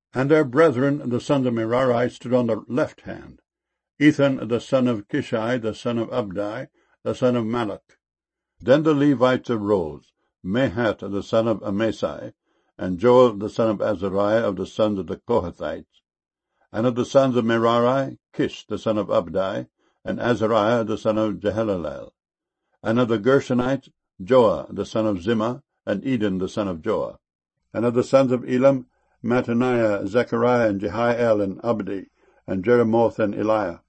And their brethren, the sons of Merari, stood on the left hand. Ethan, the son of Kishai, the son of Abdi, the son of Malach. Then the Levites arose, Mahath, the son of Amasai, and Joel, the son of Azariah, of the sons of the Kohathites. And of the sons of Merari, Kish, the son of Abdi, and Azariah, the son of Jehalelel. And of the Gershonites, Joah, the son of Zimmah, and Eden, the son of Joah. And of the sons of Elam, Mattaniah, Zechariah, and Jehiel, and Abdi, and Jeremoth, and Eliah.